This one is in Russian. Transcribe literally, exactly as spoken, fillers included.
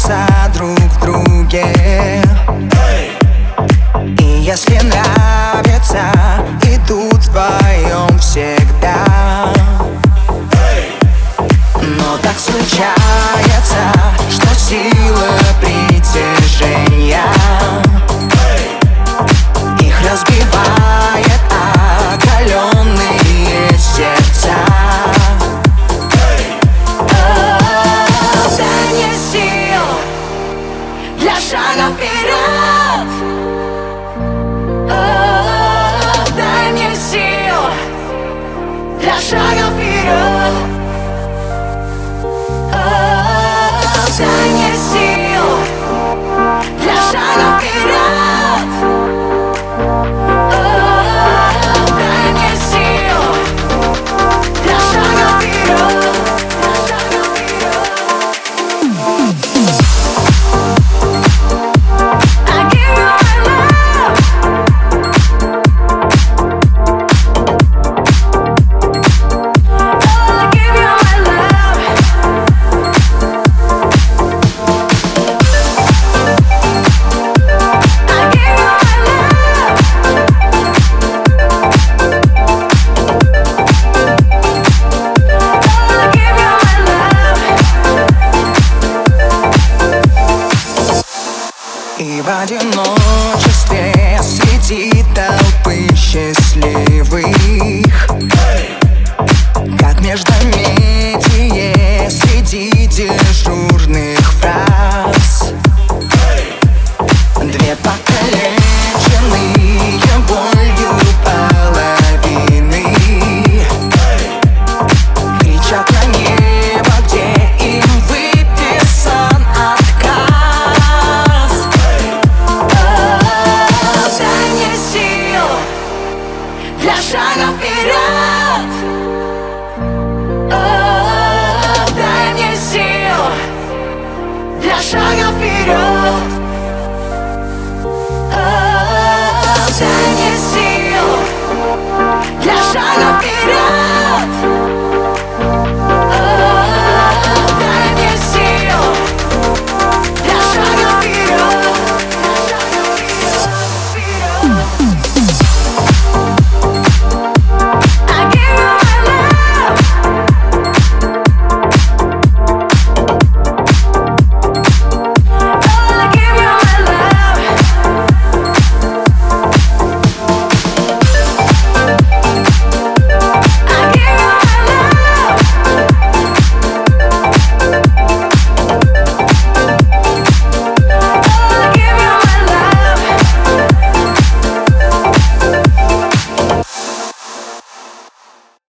нуждаются друг в друге. И если нравится, идут вдвоем всегда. Но так случается, что сила притяжения их разбивает оголенные сердца. Дай мне сил для шага вперед. Дай мне сил для шага вперед. Дай мне сил для шага вперед. Дай мне сил для шага вперед. I give you my love. Oh, I give you my love. I give you my love. Oh, I give you my love. И в одиночестве среди толпы счастливых, как междометие среди дежурных фраз. Две покалеченные болью половины кричат на небо, где им выписан отказ. Дай мне сил для шага вперед. Дай мне сил для шага вперед. Дай мне сил для шага вперед.